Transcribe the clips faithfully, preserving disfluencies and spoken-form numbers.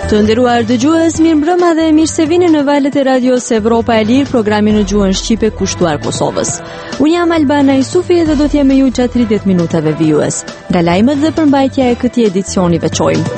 Të nderuar dëgjues, mirëmbrëma dhe mirë se vini në valët e radios Evropa e Lirë, programi në gjuhën shqipe kushtuar Kosovës. Unë jam Albana Isufi dhe do t'jem me ju gjatë tridhjetë minutave vijues. Nga lajmet dhe përmbajtja e këtij edicioni veçojmë.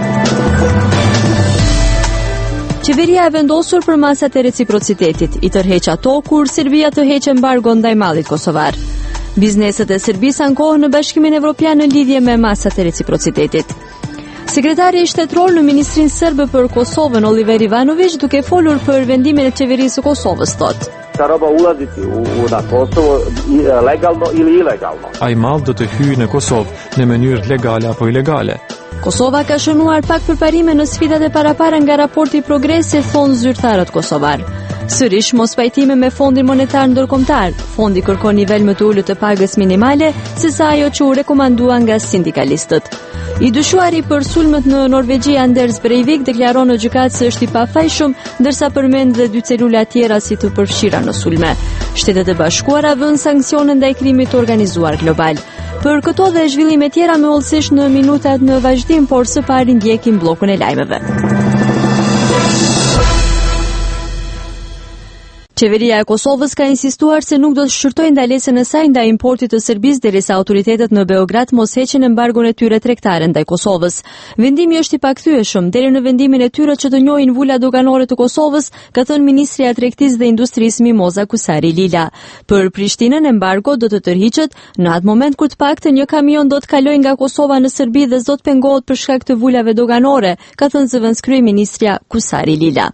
Qeveria e vendosur për masat e reciprocitetit, i tërheq ato kur Serbia të heq embargo ndaj mallit kosovar. Bizneset e Serbisë ankohen në Bashkimin Evropian në lidhje me masat e reciprocitetit. Sekretari shtetëror në Ministrinë Serbe për Kosovën, Oliver Ivanović, duke folur për vendimin e qeverisë së Kosovës, thotë: Ta roba ulaziti u, u na Kosovo legalno ili ilegalno. Ai mall do të hyjë në Kosovë në mënyrë legale apo ilegale. Kosova ka shënuar pak përparime në sfidat e parapara nga raporti i progresit, thonë zyrtarët kosovar. Sërish mos pajtime me Fondin Monetar Ndërkombëtar. Fondi kërkon nivel më të ulët të pagës minimale, sesa ajo që u rekomandua nga sindikalistët. I dyshuari për sulmet në Norvegji Anders Breivik deklaron në gjykatë se është i pafajshëm, ndërsa përmend dhe dy celula tjera si të përfshira në sulme. Shtetet e Bashkuara vënë sanksione ndaj krimit të organizuar global. Për këto dhe zhvillime tjera me hollësisht në minutat në vazhdim, por së pari ndjekim bllokun e lajmeve. Qeveria e Kosovës ka insistuar se nuk do të shqyrtojë ndalesën e saj ndaj importit të Serbisë derisa autoritetet në Beograd mos heqin embargon e tyre tregtare ndaj Kosovës. Vendimi është i pakthyeshëm deri në vendimin e tyre që të njohin vula doganore të Kosovës, ka thënë Ministri i Tregtisë dhe Industrisë Mimoza Kusari Lila. Për Prishtinën embargo do të tërhiqet në atë moment kur të paktën një kamion do të kalojë nga Kosova në Serbi dhe s'do të pengohet për shkak të vulave doganore, ka thënë zëvendëskryeministria Kusari Lila.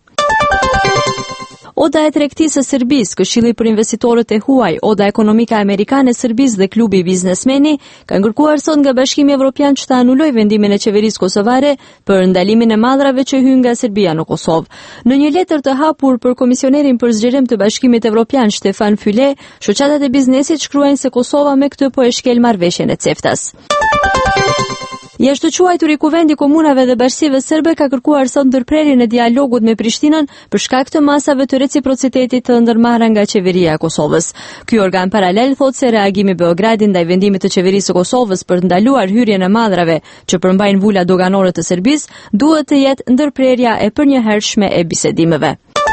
Oda e tregtisë së Serbisë, Këshilli për investitorët e huaj, Oda ekonomike amerikane e Serbisë dhe klubi i biznesmeni kanë kërkuar sot nga Bashkimi Evropian që ta anulojë vendimin e qeverisë kosovare për ndalimin e mallrave që hyn nga Serbia në Kosovë. Në një letër të hapur për komisionerin për zgjerim të Bashkimit Evropian Stefan Füle, shoqatat e biznesit shkruajnë se Kosova me këtë po e shkel marrëveshjen e CEFTA-s. Jashtë quajtur i Kuvendi Komunave dhe Bashkive Serbe ka kërkuar sot ndërprerjen e dialogut me Prishtinën për shkak të masave të reciprocitetit të ndërmarra nga qeveria e Kosovës. Ky organ paralel thotë se reagimi i Beogradit ndaj vendimit të qeverisë së Kosovës për të ndaluar hyrjen e mallrave që përmbajnë vula doganore të Serbisë duhet të jetë ndërprerja e përnjëhershme e bisedimeve.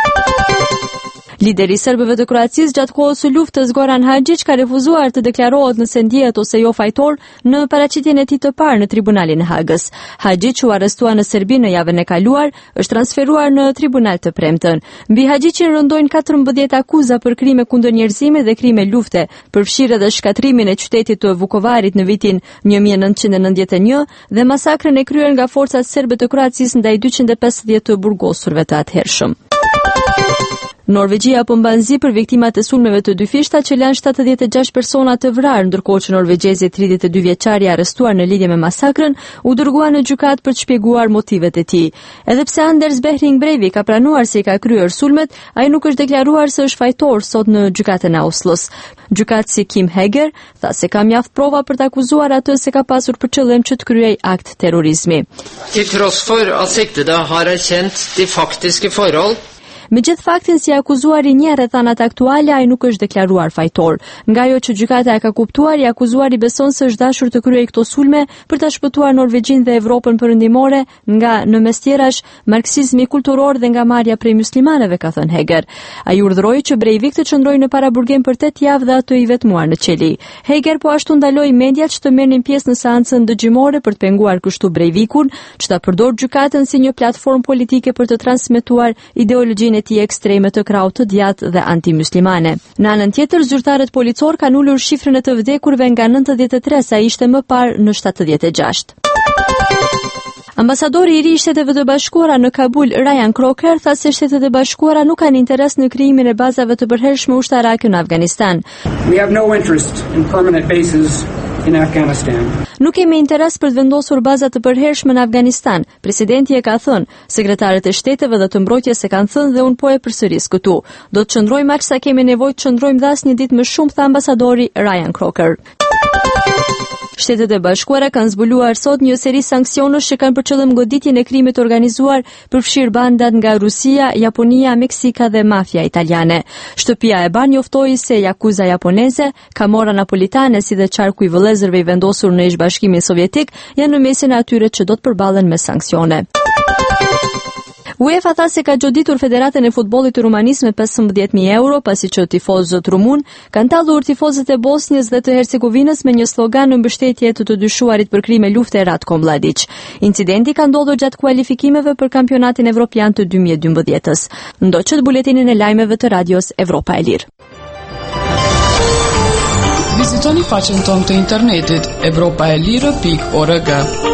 Lideri i serbëve të Kroacisë gjatë kohës së luftës Goran Hadžić ka refuzuar të deklarohet nëse ndjehet ose jo fajtor në paraqitjen e tij të parë në tribunalin e Hagës. Hadžić u arrestua në Serbi në javën e kaluar, është transferuar në tribunal të premtën. Mbi Hadžićin rëndojnë katërmbëdhjetë akuza për krime kundër njerëzimit dhe krime lufte, përfshirë edhe shkatrimin e qytetit të Vukovarit në vitin një mijë e nëntëqind e nëntëdhjetë e një dhe masakrën e kryer nga forcat serbe të Kroacisë ndaj dyqind e pesëdhjetë të burgosurve të atëhershëm. Norvegjia po mban zi për viktimat e sulmeve të dy fishta që lanë shtatëdhjetë e gjashtë persona të vrarë, ndërkohë që norvegjezi tridhjetë e dy vjeçari i arrestuar në lidhje me masakrën u dërgua në gjykatë për të shpjeguar motivet e tij. Edhe pse Anders Behring Breivik ka pranuar se i ka kryer sulmet, ai nuk është deklaruar se është fajtor sot në gjykatën e Oslos. Gjykatësi Kim Heger tha se ka mjaft prova për të akuzuar atë se ka pasur për qëllim që të kryej akt terrorizmi. Til tross for at siktede har erkjent de faktiske forhold. Me gjithë faktin si akuzuari një rrethanat aktuale, ai nuk është deklaruar fajtor. Nga ajo që gjykata e ka kuptuar, i akuzuari beson se është dashur të kryejë këto sulme për ta shpëtuar Norvegjinë dhe Evropën perëndimore nga, në mes tjerash, marksizmi kulturor dhe nga marrja prej muslimanëve, ka thënë Heger. Ai urdhëroi që Breivik të qëndrojë në paraburgim për tetë javë dhe atë i vetmuar në qeli. Heger po ashtu ndaloi mediat që të merrnin pjesë në seancën dëgjimore për të penguar kështu Breivikun, që ta përdor gjykatën si një platformë politike për të transmetuar ideologjinë e tij ekstreme të krahut të djathtë dhe antimuslimane. Në anën tjetër, zyrtarët policor kanë ulur shifrën e të vdekurve nga nëntëdhjetë e tre sa ishte më parë në shtatëdhjetë e gjashtë. Ambasadori i ri i Shteteve të Bashkuara në Kabul, Ryan Crocker, tha se Shtetet e Bashkuara nuk kanë interes në krijimin e bazave të përhershme ushtarake në Afganistan. We have no interest in permanent bases in Afghanistan. Nuk kemi interes për të vendosur baza të përhershme në Afganistan, presidenti e ka thënë. Sekretarët e shteteve dhe të mbrojtjes e kanë thënë dhe unë po e përsëris këtu. Do të qëndrojmë aq sa kemi nevojë të qëndrojmë dhe asnjë ditë më shumë, tha ambasadori Ryan Crocker. Shtetet e Bashkuara kanë zbuluar sot një seri sanksionesh që kanë për qëllim goditjen e krimit organizuar, përfshir bandat nga Rusia, Japonia, Meksika dhe mafia italiane. Shtëpia e Ban njoftoi se Yakuza japoneze, Camorra napolitane si dhe qarku i vëllezërve i vendosur në ish Bashkimin Sovjetik janë në mesin e atyre që do të përballen me sanksione. UEFA tha se ka gjoditur Federatën e Futbollit të Rumanisë me pesëmbëdhjetë mijë euro pasi që tifozët rumun kanë tallur tifozët e Bosnjës dhe të Hercegovinës me një slogan në mbështetje të të dyshuarit për krime lufte Ratko Mladić. Incidenti ka ndodhur gjatë kualifikimeve për kampionatin evropian të dy mijë e dymbëdhjetës. Ndoqët buletinin e lajmeve të radios Evropa e Lirë. Vizitoni faqen tonë të internetit evropa e lirë pikë org.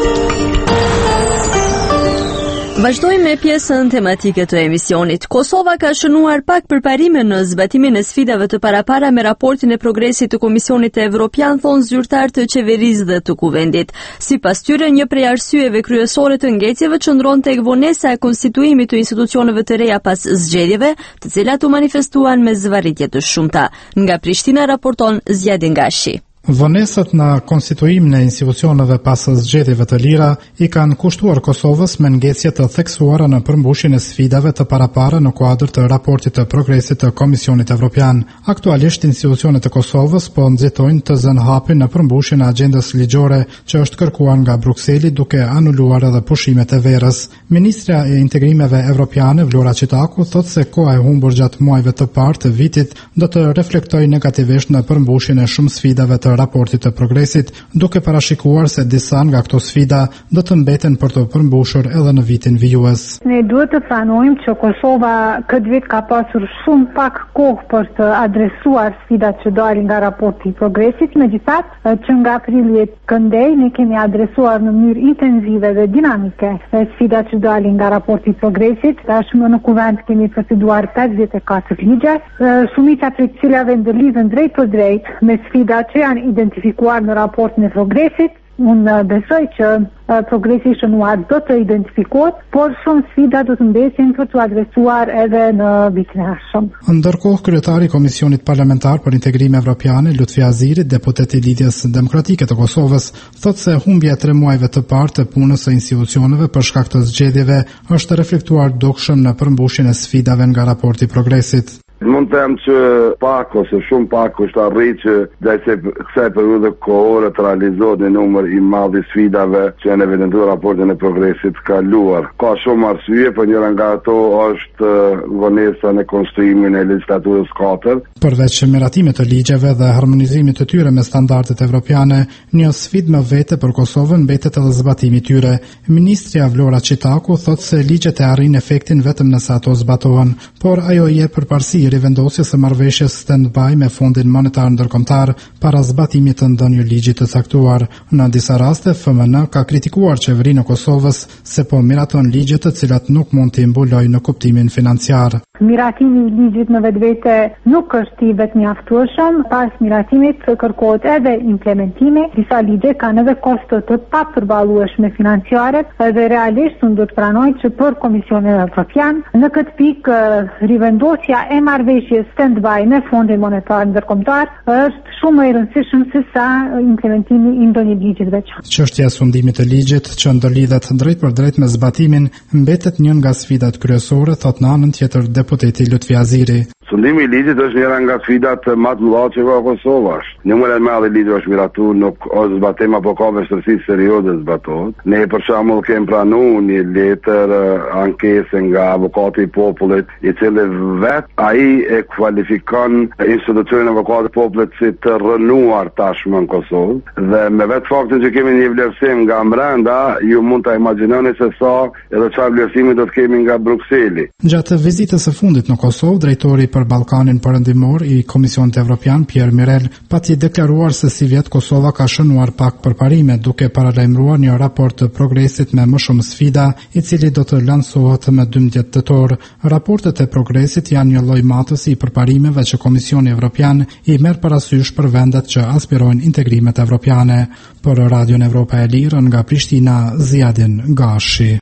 Vazhdojmë me pjesën tematike të emisionit. Kosova ka shënuar pak përparime në zbatimin e sfidave të parapara me raportin e progresit të Komisionit Evropian, thonë zyrtar të qeverisë dhe të kuvendit. Sipas tyre, një prej arsyeve kryesore të ngecjeve qëndron tek vonesa e konstituimit të institucioneve të reja pas zgjedhjeve, të cilat u manifestuan me zvarritje të shumta. Nga Prishtina raporton Zjadin Gashi. Vonesat në konstituimin e institucioneve pas zgjedhjeve të lira i kanë kushtuar Kosovës me ngecje të theksuara në përmbushjen e sfidave të parapara në kuadër të raportit të progresit të Komisionit Evropian. Aktualisht institucionet e Kosovës po nxitojnë të zënë hapin në përmbushjen e agjendës ligjore që është kërkuar nga Brukseli, duke anuluar edhe pushimet e verës. Ministra e Integrimeve Evropiane Vlora Çitaku thotë se koha e humbur gjatë muajve të parë të vitit do të reflektojë negativisht në përmbushjen e shumë sfidave të raportit të progresit, duke parashikuar se disa nga këto sfida do të mbeten për të përmbushur edhe në vitin vijues. Ne duhet të pranojmë që Kosova këtë vit ka pasur shumë pak kohë për të adresuar sfidat që dalin nga raporti i progresit, megjithatë që nga prilli këndej ne kemi adresuar në mënyrë intensive dhe dinamike sfidat që dalin nga raporti i progresit. Tashmë në kuvend kemi proceduar pesëdhjetë e katër ligje, shumica prej cilave ndërlidhen drejt për drejt me sfidat që janë identifikuar në raportin e progresit. Unë besoj që uh, progresi i shënuar do të identifikohet, por shumë sfida do të mbesin për të adresuar edhe në vitin e ardhshëm. Ndërkohë, kryetari i Komisionit Parlamentar për Integrim Evropian, Lutfi Aziri, deputet i Lidhjes Demokratike të Kosovës, thotë se humbja e tre muajve të parë të punës së institucioneve për shkak të zgjedhjeve është reflektuar dukshëm në përmbushjen e sfidave nga raporti i progresit. Mund të them që pak ose shumë pak është arrit që gjatë kësaj periudhe kohore të realizohet një numër i madh i sfidave që janë evidentuar raportin e progresit të kaluar. Ka shumë arsye, por njëra nga ato është vonesa në konstruimin e legjislaturës katër. Përveç miratimit të ligjeve dhe harmonizimit të tyre me standardet evropiane, një sfidë më vete për Kosovën mbetet edhe zbatimi i tyre. Ministria Vlora Çitaku thotë se ligjet e arrin efektin vetëm nëse ato zbatohen, por ajo jep përparësi rivendosjes së marrëveshjes stand-by me Fondin Monetar Ndërkombëtar para zbatimit të ndonjë ligji të caktuar. Në disa raste, F M N ka kritikuar qeverinë e Kosovës se po miraton ligje të cilat nuk mund të mbulojnë në kuptimin financiar. Miratimi i ligjit në vetvete nuk është i vetëmjaftueshëm, pas miratimit kërkohet edhe implementimi. Disa ligje kanë edhe kosto të papërballueshme financiare dhe realisht unë do të pranoj që për Komisionin Evropian në këtë pikë rivendosja e marrëveshjes stand-by me Fondin Monetar Ndërkombëtar është shumë më e rëndësishme se sa implementimi i ndonjë ligji të veçantë. Çështja e sundimit të ligjit që ndërlidhet drejt për drejt me zbatimin mbetet një nga sfidat kryesore, thot në anën tjetër deputeti Lutfi Aziri. Sundimi i ligjit është njëra nga sfidat më të mëdha që ka Kosova. Numri i madh i ligjit është miratuar, nuk është zbatim apo ka vështirësi serioze zbatohet. Ne për shembull kemi pranuar një letër ankese nga avokati i popullit, i cili vet ai e kualifikon institucionin e avokatit të popullit si të rënuar tashmë në Kosovë dhe me vetë faktin që kemi një vlerësim nga brenda, ju mund ta imagjinoni se sa edhe çfarë vlerësimi do të kemi nga Brukseli. Gjatë vizitës së fundit në Kosovë, drejtori për Ballkanin Perëndimor i Komisionit Evropian Pierre Mirel pati deklaruar se si vjet Kosova ka shënuar pak përparime, duke paralajmëruar një raport të progresit me më shumë sfida, i cili do të lansohet më dymbëdhjetë tetor. Raportet e progresit janë një lloj matësi i përparimeve që Komisioni Evropian i merr parasysh për vendet që aspirojnë integrimet evropiane. Për Radion Evropa e Lirë nga Prishtina, Zjadin Gashi.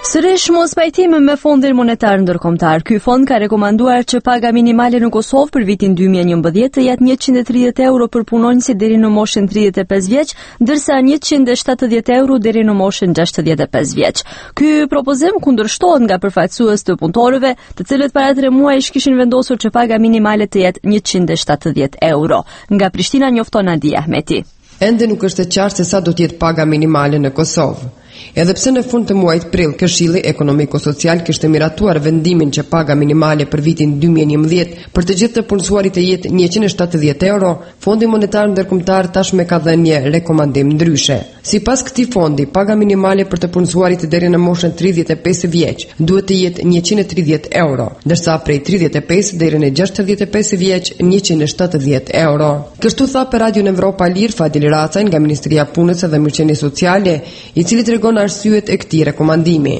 Sërish mos pajtim me Fondin Monetar Ndërkombëtar. Ky fond ka rekomanduar që paga minimale në Kosovë për vitin dy mijë e njëmbëdhjetë të jetë njëqind e tridhjetë euro për punonjësit deri në moshën tridhjetë e pesë vjeç, ndërsa njëqind e shtatëdhjetë euro deri në moshën gjashtëdhjetë e pesë vjeç. Ky propozim kundërshtohet nga përfaqësues të punëtorëve, të cilët para tre muajsh kishin vendosur që paga minimale të jetë njëqind e shtatëdhjetë euro. Nga Prishtina njofton Adi Ahmeti. Ende nuk është e qartë se sa do të jetë paga minimale në Kosovë. Edhe pse në fund të muajit prill Këshilli Ekonomiko-Social kishte miratuar vendimin që paga minimale për vitin dy mijë e njëmbëdhjetë për të gjithë të punësuarit të jetë njëqind e shtatëdhjetë euro, Fondi Monetar Ndërkombëtar tashmë ka dhënë një rekomandim ndryshe. Sipas këtij fondi, paga minimale për të punësuarit deri në moshën tridhjetë e pesë vjeç duhet të jetë njëqind e tridhjetë euro, ndërsa prej tridhjetë e pesë deri në gjashtëdhjetë e pesë vjeç njëqind e shtatëdhjetë euro. Kështu tha për Radion Evropa Lir Fadil Racaj nga Ministria e Punës dhe Mirëqenies Sociale, i cili tregon arsyet e këtij rekomandimi.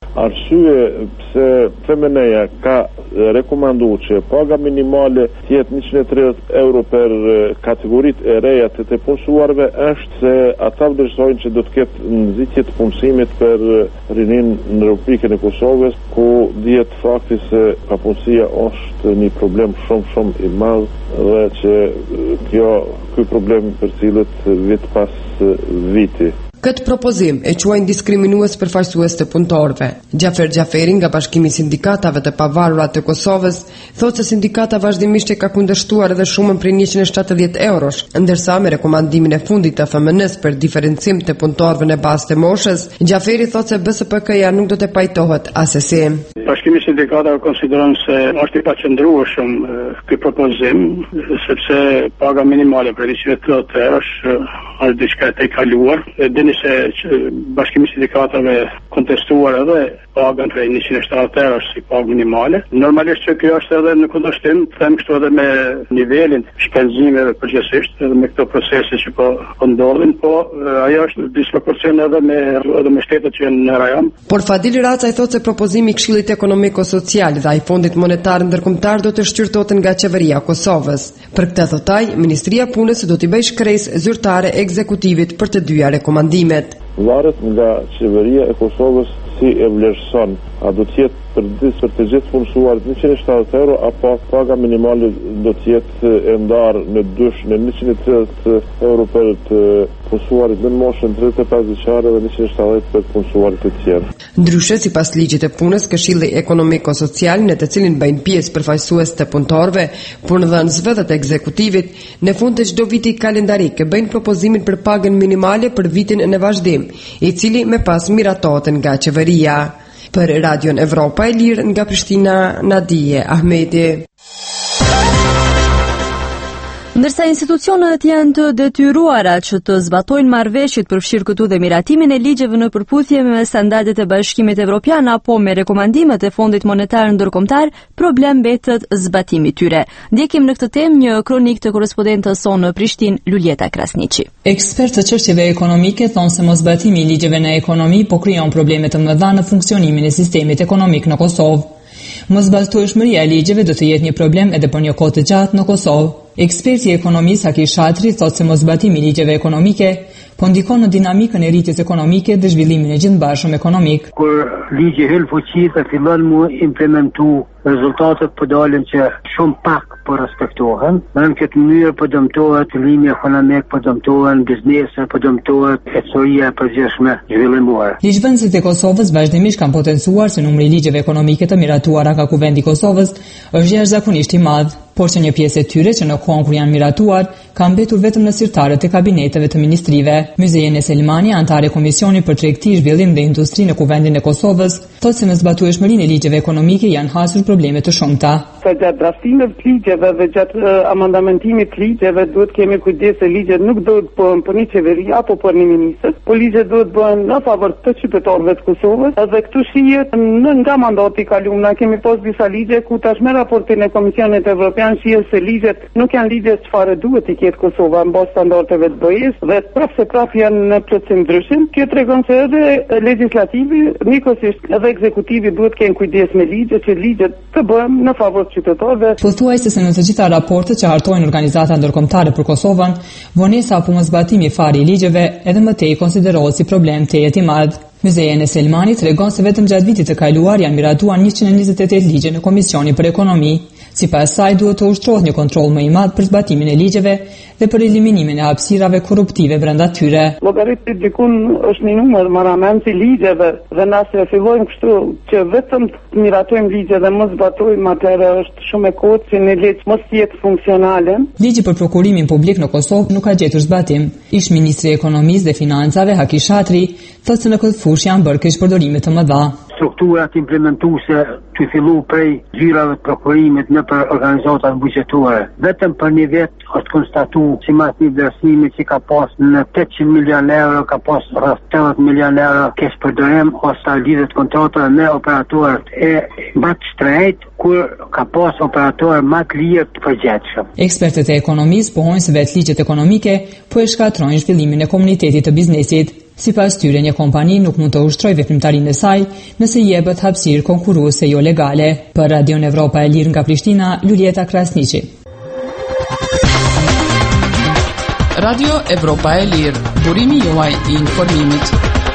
Arsye pse Femeneja ka rekomanduar që paga minimale të jetë njëqind e tridhjetë euro për kategoritë e reja të të punësuarve është se ata vlerësojnë që do të ketë nxitje të punësimit për rinin në Republikën e Kosovës, ku dihet fakti se papunësia është një problem shumë shumë i madh dhe që kjo ky problem për cilët vit pas viti. Këtë propozim e quajnë diskriminues përfaqësues të punëtorëve. Gjafer Gjaferi nga Bashkimi i Sindikatave të Pavarura të Kosovës thotë se sindikata vazhdimisht e ka kundërshtuar edhe shumën prej njëqind e shtatëdhjetë eurosh, ndërsa me rekomandimin e fundit të F M N-s për diferencim të punëtorëve në bazë të moshës, Gjaferi thotë se B S P K-ja nuk do të pajtohet asesi. Bashkimi i Sindikatave konsideron se është i paqëndrueshëm ky propozim, sepse paga minimale për njëqind e tridhjetë eurosh është diçka e tejkaluar. Dini se Bashkimi i Sindikatave kontestuar edhe pagën prej njëqind e shtatëdhjetë eurosh si pagë minimale. Normalisht që kjo është edhe në kundërshtim, them kështu, edhe me nivelin shpenzimeve përgjithsisht, edhe me këto procese që po, po ndodhin, po ajo është disproporcion edhe me edhe me shtetet që janë në rajon. Por Fadil Racaj thotë se propozimi i Këshillit Ekonomiko-Social dhe ai Fondit Monetar Ndërkombëtar do të shqyrtohet nga qeveria e Kosovës. Për këtë thotë ai, Ministria e Punës do t'i bëjë shkresë zyrtare ekzekutivit për të dyja rekomandimet. Varet nga qeveria e Kosovës si e vlerëson, a do të jetë për disë për të gjithë punësuarit njëqind e shtatëdhjetë euro, apo paga minimale do të jetë e ndarë në dysh në njëqind e tridhjetë euro për të punësuarit në moshën tridhjetë e pesë vjeçare dhe njëqind e shtatëdhjetë për punësuarit të tjerë. Ndryshe, sipas ligjit të punës, Këshilli Ekonomiko-Social, në të cilin bëjnë pjesë përfaqësues të punëtorëve, punëdhënësve dhe të ekzekutivit, në fund të çdo viti kalendarik bëjnë propozimin për pagën minimale për vitin në vazhdim, i cili më pas miratohet nga qeveria. Për Radion Evropa e Lirë nga Prishtina, Nadije Ahmeti. Ndërsa institucionet janë të detyruara që të zbatojnë marrëveshjet përfshirë këtu dhe miratimin e ligjeve në përputhje me standardet e Bashkimit Evropian apo me rekomandimet e Fondit Monetar Ndërkombëtar, problem mbetet zbatimi tyre. Ndjekim në këtë temë një kronik të korrespondentës sonë në Prishtinë, Luljeta Krasniqi. Ekspertë të çështjeve ekonomike thonë se mosbatimi i ligjeve në ekonomi po krijon probleme të mëdha në funksionimin e sistemit ekonomik në Kosovë. Mosbatueshmëria e ligjeve do të jetë një problem edhe për një kohë të gjatë në Kosovë. Eksperti i ekonomisë Haki Shatri thotë se mosbatimi i ligjeve ekonomike po ndikon në dinamikën e rritjes ekonomike dhe zhvillimin e gjithëbashëm ekonomik. Kur ligji hyl fuqi dhe fillon mu implementu, rezultatet po dalin që shumë pak po respektohen. Në këtë mënyrë po dëmtohet linja ekonomik, po dëmtohen biznese, po dëmtohet ekonomia e përgjithshme zhvillimore. Ligjvënësit e Kosovës vazhdimisht kanë potencuar se numri i ligjeve ekonomike të miratuara nga Kuvendi i Kosovës është jashtëzakonisht i madh, por që një pjesë e tyre që në kohën kur janë miratuar kanë mbetur vetëm në sirtarët e kabineteve të ministrive. Myzejen Selmani, antare e Komisionit për Tregti, Zhvillim dhe Industri në Kuvendin e Kosovës, thotë se me zbatueshmërinë e ligjeve ekonomike janë hasur probleme të shumta. Sa gjatë draftimit të ligjeve dhe gjatë uh, amandamentimit të ligjeve duhet kemi kujdes se ligjet nuk duhet bëhen për një qeveri apo për një ministër, po ligjet duhet bëhen në favor të qytetarëve të Kosovës. Edhe këtu shihet në nga mandati i kaluar na kemi pas disa ligje ku tashmë raportin e Komisionit Evropian shihet se ligjet nuk janë ligje çfarë duhet të ketë Kosova mbas standardeve të B E-s dhe prapë se prapë janë në plotësim ndryshim. Kjo tregon se edhe legislativi, njëkohësisht edhe ekzekutivi duhet të kenë kujdes me ligjet, që ligjet të bëhen në favor të qytetarëve. Pothuajse se në të gjitha raportet që hartojnë organizata ndërkombëtare për Kosovën, vonesa apo mosbatimi i fare i ligjeve edhe më tej konsiderohet si problem tejet i madh. Muzeja e Selmani tregon se vetëm gjatë vitit të kaluar janë miratuar njëqind e njëzet e tetë ligje në Komisionin për Ekonomi. Sipas saj duhet të ushtrohet një kontroll më i madh për zbatimin e ligjeve dhe për eliminimin e hapësirave korruptive brenda tyre. Llogaritë dikun është një numër marramentë i ligjeve dhe nëse fillojmë kështu që vetëm të miratojmë ligje dhe mos zbatojmë atëherë është shumë e kohët që një ligj mos jetë funksionale. Ligji për prokurimin publik në Kosovë nuk ka gjetur zbatim. Ish ministri i Ekonomisë dhe Financave Haki Shatri thotë se në këtë fushë janë bërë keq përdorime të mëdha. Strukturat implementuese të fillu prej gjyrave të prokurimit në për organizatat buxhetore. Vetëm për një vit është konstatu si mas një vlerësimi që ka pas në tetëqind milion euro, ka pas rreth tetëdhjetë milion euro keq përdorim ose lidhet kontrata me operatorët e mbajt shtrejt kur ka pas operatorë më të lirë të përgjithshëm. Ekspertët e ekonomisë pohojnë se vetë ligjet ekonomike po e shkatrojnë zhvillimin e komunitetit të biznesit. Sipas tyre, një kompani nuk mund të ushtrojë veprimtarinë e saj nëse i jepet hapësirë konkurruese jo legale. Për Radion Evropa e Lirë nga Prishtina, Lulieta Krasniqi. Radio Evropa e Lirë, burimi juaj i informimit.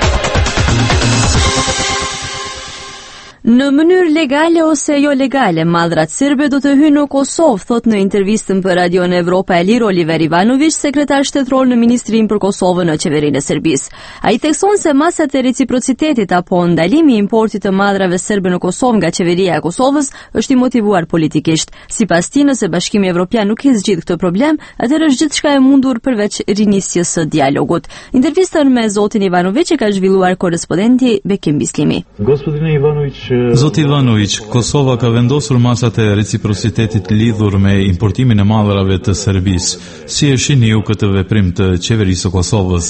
Në mënyrë legale ose jo legale, mallrat serbe do të hyjnë në Kosovë, thot në intervistën për Radion Evropa e Lirë Oliver Ivanović, sekretar shtetëror në Ministrinë për Kosovën në qeverinë e Serbisë. Ai thekson se masat e reciprocitetit apo ndalimi i importit të mallrave serbe në Kosovë nga qeveria e Kosovës është i motivuar politikisht. Sipas tij, nëse Bashkimi Evropian nuk e zgjidh këtë problem, atëherë është gjithçka e mundur përveç rinisjes së dialogut. Intervistën me zotin Ivanović e ka zhvilluar korrespondenti Bekim Bislimi. Gospodine Ivanović, Zoti Ivanović, Kosova ka vendosur masat e reciprocitetit lidhur me importimin e mallrave të Serbisë. Si e shihni ju këtë veprim të qeverisë së Kosovës?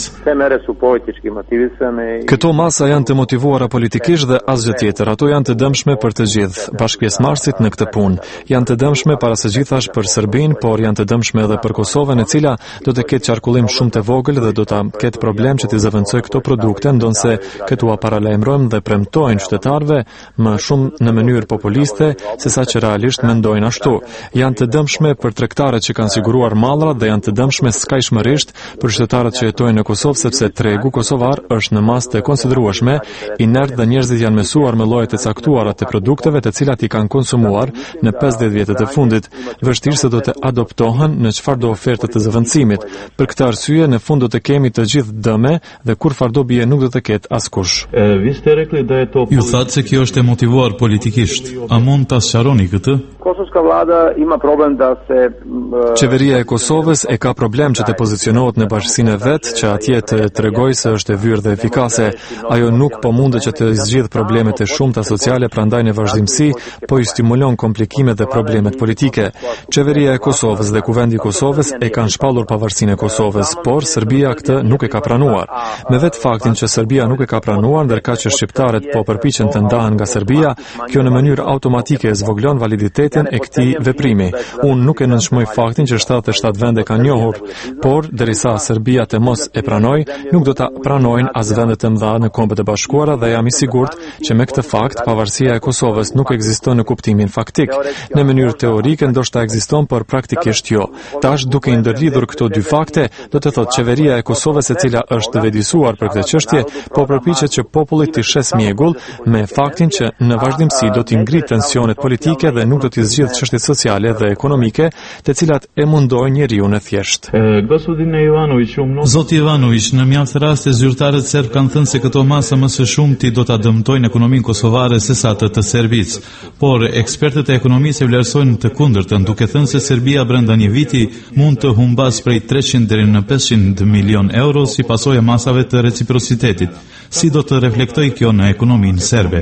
Këto masa janë të motivuara politikisht dhe asgjë tjetër. Ato janë të dëmshme për të gjithë. Bashkëpjesëmarrësit në këtë punë janë të dëmshme para së gjithash për Serbinë, por janë të dëmshme edhe për Kosovën, e cila do të ketë qarkullim shumë të vogël dhe do ta ketë problem që të zëvendësojë këto produkte, ndonse këtu a paralajmërojmë dhe premtojnë qytetarëve më shumë në mënyrë populiste se sa që realisht mendojnë ashtu. Janë të dëmshme për tregtarët që kanë siguruar mallrat dhe janë të dëmshme skajshmërisht për qytetarët që jetojnë në Kosovë, sepse tregu kosovar është në masë të konsiderueshme inert dhe njerëzit janë mësuar me llojet e caktuara të produkteve të cilat i kanë konsumuar në pesëdhjetë vjetët e fundit. Vështirë se do të adoptohen në çfarëdo oferte të zëvendësimit. Për këtë arsye në fund do të kemi të gjithë dëme dhe kurfardo bie nuk do të ketë askush. Ju thatë se kjo është e motivuar politikisht. A mund ta sqaroni këtë? Kosovska vlada ima problem da se Qeveria e Kosovës e ka problem që të pozicionohet në bashkësinë e vet, që atje të tregojë se është e vyrë dhe efikase. Ajo nuk po mundet që të zgjidh problemet e shumta sociale, prandaj në vazhdimsi po i stimulon komplikimet dhe problemet politike. Qeveria e Kosovës dhe Kuvendi i Kosovës e kanë shpallur pavarësinë e Kosovës, por Serbia këtë nuk e ka pranuar. Me vetë faktin që Serbia nuk e ka pranuar, ndërkaq që shqiptarët po përpiqen të ndahen nga Serbia, kjo në mënyrë automatike zvoglon validitetin e këtij veprimi. Unë nuk e nënshmoj faktin që shtatëdhjetë e shtatë vende kanë njohur, por derisa Serbia të mos e pranoj, nuk do ta pranojnë as vendet e mëdha në Kombet e Bashkuara dhe jam i sigurt që me këtë fakt pavarësia e Kosovës nuk ekziston në kuptimin faktik. Në mënyrë teorike ndoshta ekziston, por praktikisht jo. Tash duke i ndërlidhur këto dy fakte, do të thotë qeveria e Kosovës, e cila është vëdisuar për këtë çështje, po përpiqet që popullit të shes mjegull me faktin që në vazhdimsi do t'i ngritë tensionet politike dhe nuk do t'i zgjidh çështjet sociale dhe ekonomike, të cilat e mundojnë njeriu në thjesht. Zoti Ivanović, në mjaft raste zyrtarët serb kanë thënë se këto masa më së shumti do ta dëmtojnë ekonominë kosovare sesa atë të Serbisë, por ekspertët e ekonomisë e vlerësojnë të kundërtën, duke thënë se Serbia brenda një viti mund të humbas prej treqind deri në pesëqind milion euro si pasojë e masave të reciprocitetit. Si do të reflektoj kjo në ekonominë serbe?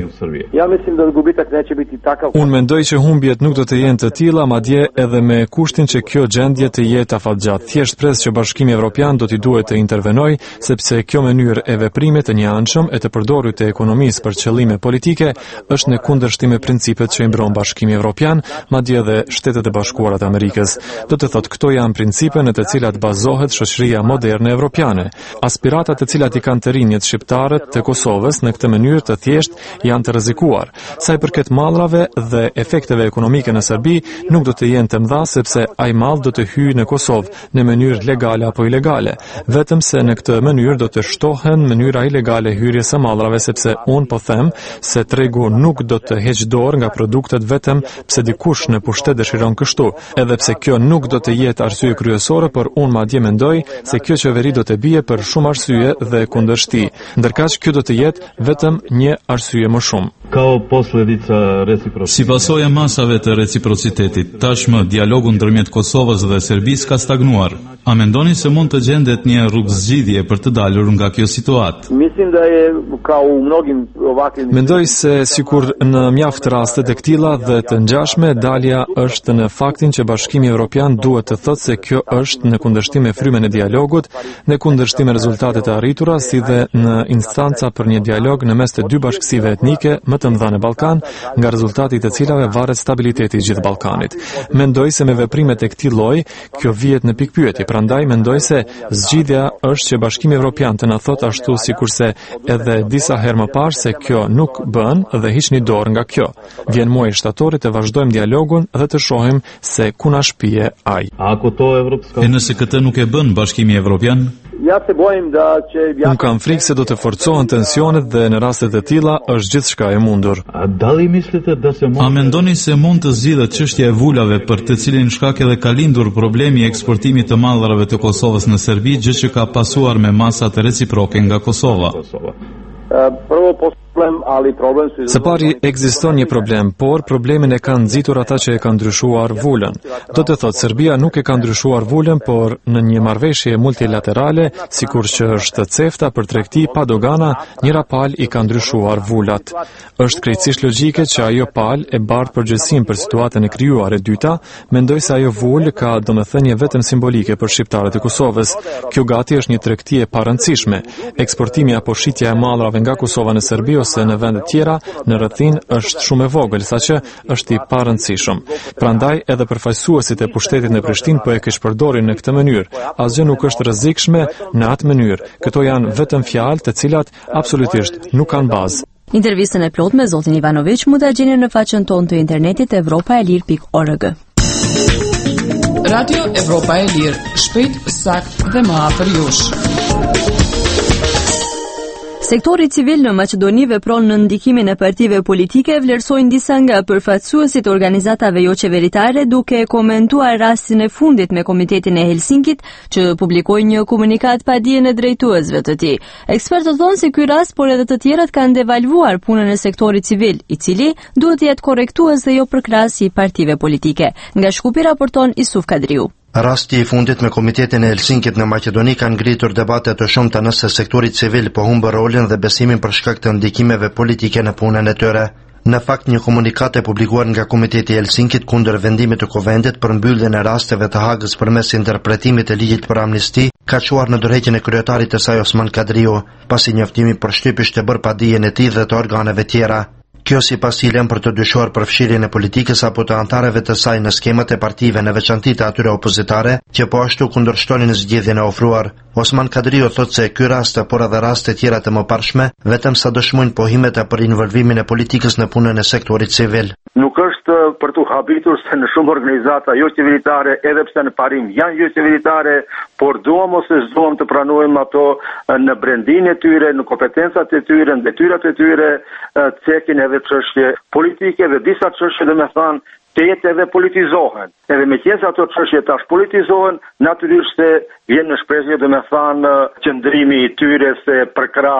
Unë mendoj që humbjet nuk do të jenë të tilla, madje edhe me kushtin që kjo gjendje të jetë afatgjatë. Thjesht pres që Bashkimi Evropian do t'i duhet të intervenojë, sepse kjo mënyrë e veprimit të njëanshëm e të përdoruar të ekonomisë për qëllime politike është në kundërshtim me principet që i mbron Bashkimi Evropian, madje edhe Shtetet e Bashkuara të Amerikës. Do të thotë këto janë principe në të cilat bazohet shoqëria moderne evropiane. Aspiratat të cilat i kanë të rinjët shqiptarët të Kosovës në këtë mënyrë të thjeshtë janë të rrezikuar. Sa i përket mallrave dhe efekteve ekonomike në Serbi, nuk do të jenë të mëdha sepse ai mall do të hyjë në Kosovë në mënyrë legale apo ilegale. Vetëm se në këtë mënyrë do të shtohen mënyra ilegale hyrjes së mallrave, sepse unë po them se tregu nuk do të heqë dorë nga produktet vetëm pse dikush në pushtet dëshiron kështu, edhe pse kjo nuk do të jetë arsye kryesore, por unë madje mendoj se kjo qeveri do të bie për shumë arsye dhe kundërshti, ndërkaq kjo do të jetë vetëm një arsye më shumë. Si pasojë e masave të reciprocitetit, tashmë dialogu ndërmjet Kosovës dhe Serbisë ka stagnuar. A mendoni se mund të gjendet një rrugë zgjidhje për të dalur nga kjo situatë? Mendoj se sikur në mjaft raste të këtilla dhe të ngjashme, dalja është në faktin që Bashkimi Evropian duhet të thotë se kjo është në kundërshtim me frymën e dialogut, në kundërshtim me rezultatet e arritura, si dhe në instanca për një dialog në mes të dy bashkësive etnike më të mëdha në Ballkan, nga rezultati të cilave varet stabiliteti i gjithë Ballkanit. Mendoj se me veprimet e këtij lloji kjo vihet në pikpyetje, prandaj mendoj se zgjidhja është që Bashkimi Evropian të na thotë ashtu sikurse edhe disa herë më parë se kjo nuk bën dhe hiqni dorë nga kjo. Vjen muaji shtatorit të vazhdojmë dialogun dhe të shohim se ku na shpije ai. E nëse këtë nuk e bën Bashkimi Evropian? Unë kam frikë se do të forcohen tensionet dhe në raste të tilla është gjithçka e mundur. A mendoni se mund të zgjidhet çështja e vulave për të cilin shkak edhe ka lindur problemi i eksportimit të mallrave të Kosovës në Serbi, gjë që ka pasuar me masat reciproke nga Kosova? Së pari ekziston një problem, por problemin e kanë nxitur ata që e kanë ndryshuar vulën. Do të thotë Serbia nuk e ka ndryshuar vulën, por në një marrëveshje multilaterale, sikur që është CEFTA për tregti pa dogana, njëra palë i ka ndryshuar vulat. Është krejtësisht logjike që ajo palë e bart përgjegjësinë për situatën e krijuar e dyta, mendoj se ajo vulë ka domethënie vetëm simbolike për shqiptarët e Kosovës. Kjo gati është një tregti e parëndësishme. Eksportimi apo shitja e mallrave nga Kosova në Serbi ose në vende tjera në rrethin është shumë e vogël, saqë është i parëndësishëm. Prandaj edhe përfaqësuesit e pushtetit në Prishtinë po e kishpërdorin në këtë mënyrë. Asgjë nuk është rrezikshme në atë mënyrë. Këto janë vetëm fjalë të cilat absolutisht nuk kanë bazë. Intervistën e plot me zotin Ivanović mund ta gjeni në faqen tonë të internetit evropaelir pikë org. Radio Evropa e Lirë, shpejt, sakt dhe më afër jush. Sektori civil në Maqedoni vepron në ndikimin e partive politike, vlerësojnë disa nga përfaqësuesit organizatave jo qeveritare, duke komentuar rastin e fundit me Komitetin e Helsinkit, që publikoi një komunikat pa dijen e drejtuesve të tij. Ekspertët thonë se ky rast, por edhe të tjerat, kanë devalvuar punën e sektorit civil, i cili duhet të jetë korrektues dhe jo përkrahas i partive politike. Nga Shkupi raporton Isuf Kadriu. Rasti i fundit me Komitetin e Helsinkit në Maqedoni ka ngritur debate të shumta nëse sektori civil po humbë rolin dhe besimin për shkak të ndikimeve politike në punën e tyre. Në fakt, një komunikat e publikuar nga Komiteti i Helsinkit kundër vendimit të Kuvendit për mbylljen e rasteve të Hagës përmes interpretimit të ligjit për amnisti ka çuar në dorëheqjen e kryetarit të saj Osman Kadriu, pasi njoftimi për shtyp ishte bërë pa dijen e tij dhe të organeve tjera. Kjo si pas i lem për të dyshuar përfshirjen e politikës apo të antareve të saj në skemat e partive në veçanti të atyre opozitare, që po ashtu kundërshtonin zgjedhjen e ofruar. Osman Kadriu thot se ky rast, por edhe raste tjera të mëparshme, vetëm sa dëshmojnë pohimet e për involvimin e politikës në punën e sektorit civil. Nuk është për të habitur se në shumë organizata jo qeveritare, edhe pse në parim janë jo qeveritare, por duam ose s'duam të pranojmë ato në brendin e tyre, në kompetencat e tyre, në detyrat e tyre, cekin edhe çështje politike dhe disa çështje dhe me thanë të jetë edhe politizohen. Edhe me qenë se ato çështje tash politizohen, natyrisht se vjen në shpresje dhe me thanë qëndrimi i tyre se përkra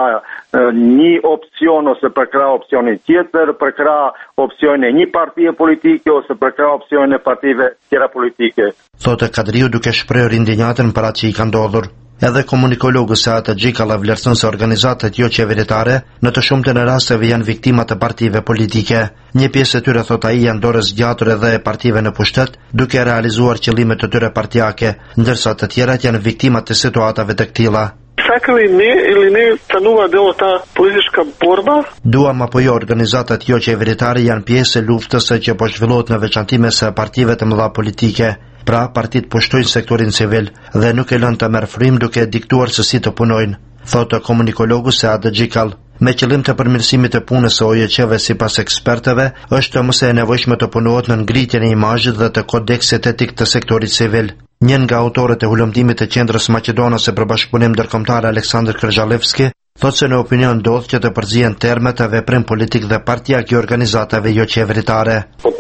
një opcion ose përkra opcionin tjetër, përkra opcionin e një partie politike ose përkra opcionin e partive tjera politike. Thotë Kadriu duke shprehur indinjatën për atë që i ka ndodhur. Edhe komunikologë se atë Gjikalla vlerëson se organizatat jo qeveritare në të shumtën e rasteve janë viktima të partive politike. Një pjesë e tyre, thot ai, janë dorës gjatur edhe e partive në pushtet, duke realizuar qëllimet të tyre partijake, ndërsa të tjerat janë viktima të situatave të këtilla. Сакали не или не станува дел од таа политичка борба? Duam apo jo, organizatat jo qeveritare janë pjesë e luftës që po zhvillohet në veçanti mes partive të mëdha politike. Pra, partit pushtojnë sektorin civil dhe nuk e lënë të merr frymë duke diktuar se si të punojnë. thotë komunikologu Sead Gjikall. Me qëllim të përmirësimit të punës së O E C-ve sipas ekspertëve, është mëse e nevojshme të punohet në ngritjen e imazhit dhe të kodeksit etik të sektorit civil. Njën nga autorët e hulumtimit të qendrës maqedonase për bashkëpunim ndërkombëtar Aleksandr Kërxhalevski thotë se në opinion ndodh që të përzihen termet e veprim politik dhe partijak i organizatave jo qeveritare.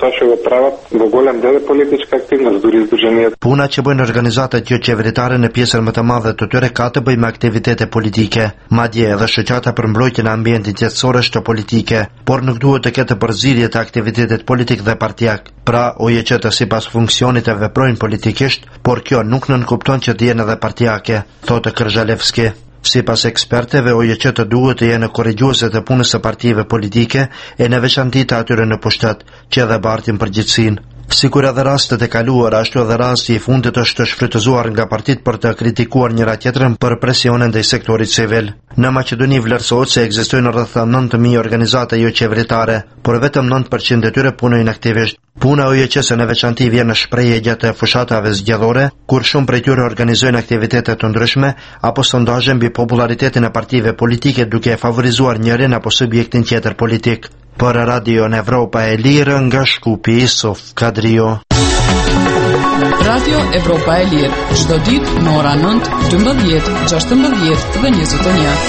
Puna që bëjnë organizatat jo qeveritare në pjesën më të madhe të tyre ka të bëjë me aktivitete politike, madje edhe shoqata për mbrojtjen e ambientit qetësor është politike, por nuk duhet të ketë përzierje të aktivitetit politik dhe partijak. Pra, O E C-të sipas funksionit e veprojnë politikisht, por kjo nuk nënkupton që të jenë edhe partijake, thotë Kërxhalevski. Sipas ekspertëve, O E C të duhet të jenë korrigjuese të punës së partive politike e në veçanti të atyre në pushtet, që edhe bartin përgjithsinë. Sikur edhe rastet e kaluara, ashtu edhe rasti i fundit është të shfrytëzuar nga partitë për të kritikuar njëra tjetrën për presionin ndaj sektorit civil. Në Maqedoni vlerësohet se ekzistojnë rreth nëntë mijë organizata jo qeveritare, por vetëm nëntë përqind e tyre punojnë aktivisht. Puna O E C-s në veçanti vjen në shprehje gjatë fushatave zgjedhore, kur shumë prej tyre organizojnë aktivitete të ndryshme apo sondazhe mbi popularitetin e partive politike duke favorizuar njërin apo subjektin tjetër politik. Për Radio në Evropa e Lirë nga Shkupi Isuf Kadrio. Radio Evropa e Lirë, çdo ditë në ora nëntë, dymbëdhjetë, gjashtëmbëdhjetë dhe njëzet e një.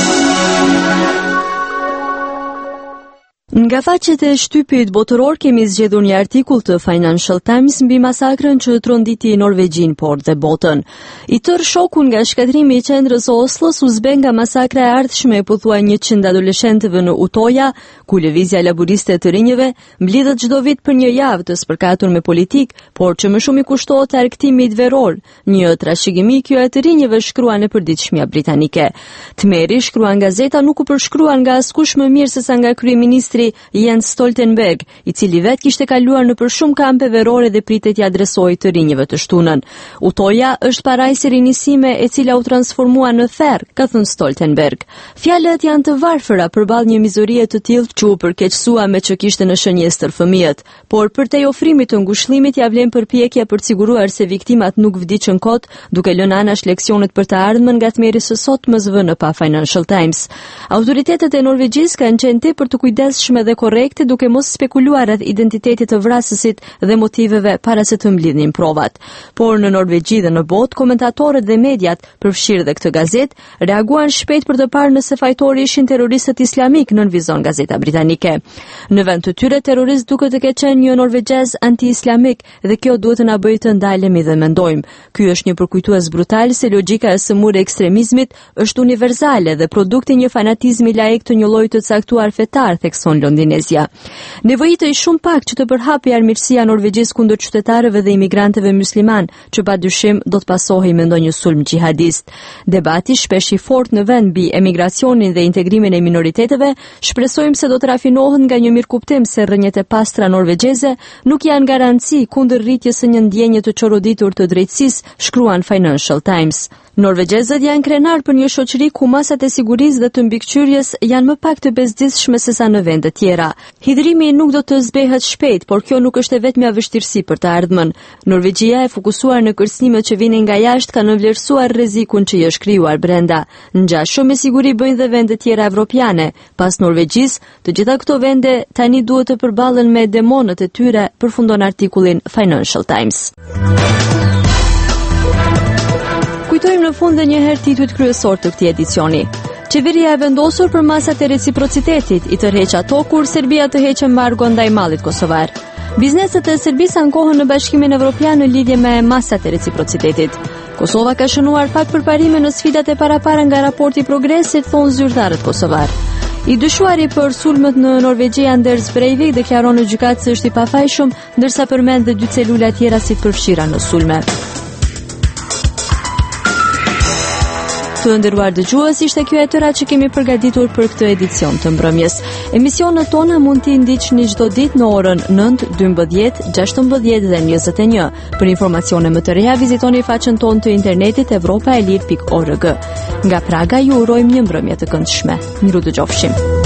Nga faqet e shtypit botëror kemi zgjedhur një artikull të Financial Times mbi masakrën që tronditi Norvegjin por dhe botën. I tërë shokun nga shkatrimi i qendrës Oslos u zbe nga masakra e ardhshme e pothuaj njëqind adoleshentëve në Utoja, ku lëvizja laboriste të rinjëve mblidhet çdo vit për një javë të spërkatur me politik, por që më shumë i kushtohet arktimit veror. Një trashëgimi kjo e të rinjëve shkruan në përditshmja britanike. Tmeri shkruan gazeta nuk u përshkruan nga askush më mirë se sa nga kryeministri Jens Stoltenberg, i cili vet kishte kaluar në për shumë kampe verore dhe pritet t'i adresojë të rinjëve të shtunën. Utoja është parajsi rinisime e cila u transformua në therr, ka thënë Stoltenberg. Fjalët janë të varfëra përballë një mizorie të tillë që u përkeqësua me që kishte në shënjes tër fëmijët, por përtej ofrimit të ngushëllimit ja vlen përpjekja për të siguruar se viktimat nuk vdiqën kot, duke lënë anash leksionet për të ardhmen nga tmeri së sotmës vënë pa Financial Times. Autoritetet e Norvegjisë kanë qenë tepër të kujdesshme dhe korrekte duke mos spekuluar rreth identitetit të vrasësit dhe motiveve para se të mblidhnin provat. Por në Norvegji dhe në botë, komentatorët dhe mediat, përfshirë dhe këtë gazetë, reaguan shpejt për të parë nëse fajtori ishin terroristët islamik, nënvizon gazeta britanike. Në vend të tyre terrorist duket të ketë qenë një norvegjez anti-islamik dhe kjo duhet të na bëjë të ndalemi dhe mendojmë. Ky është një përkujtues brutal se logjika e sëmurë e ekstremizmit është universale dhe produkti një fanatizmi laik të një lloji të caktuar fetar, thekson Londinezja. Nevojitej shumë pak që të përhapë armiqësia Norvegjisë kundër qytetarëve dhe imigrantëve musliman, që padyshim do të pasohej me ndonjë sulm xhihadist. Debati shpesh i fortë në vend mbi emigracionin dhe integrimin e minoriteteve, shpresojmë se do të rafinohen nga një mirëkuptim se rrënjët e pastra norvegjeze nuk janë garanci kundër rritjes së një ndjenje të çoroditur të drejtësisë, shkruan Financial Times. Norvegjezët janë krenar për një shoqëri ku masat e sigurisë dhe të mbikëqyrjes janë më pak të bezdisshme se sa në vende tjera. Hidhrimi nuk do të zbehet shpejt, por kjo nuk është e vetmja vështirësi për të ardhmen. Norvegjia e fokusuar në kërcënimet që vinin nga jashtë ka nënvlerësuar rrezikun që i është krijuar brenda. Ngjashëm me siguri bëjnë dhe vende tjera evropiane. Pas Norvegjisë, të gjitha këto vende tani duhet të përballen me demonët e tyre, përfundon artikullin Financial Times. Kujtojmë në fund dhe një herë titujt kryesor të këtij edicioni. Qeveria e vendosur për masat e reciprocitetit i tërheq ato kur Serbia të heqë embargo ndaj mallit kosovar. Bizneset e Serbisë ankohen në Bashkimin Evropian në lidhje me masat e reciprocitetit. Kosova ka shënuar pak përparime në sfidat e parapara nga raporti progresit, thonë zyrtarët kosovar. I dyshuari për sulmet në Norvegji Anders Breivik deklaron në gjykatë se është i pafajshëm, ndërsa përmend dhe dy celula tjera si të përfshira në sulme. Të nderuar dëgjues, ishte kjo e tëra që kemi përgatitur për këtë edicion të mbrëmjes. Emisionet tona mund t'i ndiqni çdo ditë në orën nëntë, dymbëdhjetë, gjashtëmbëdhjetë dhe njëzet e një. Për informacione më të reja, vizitoni faqen tonë të internetit evropaelir pikë org. Nga Praga ju urojmë një mbrëmje të këndshme. Miru dëgjofshim.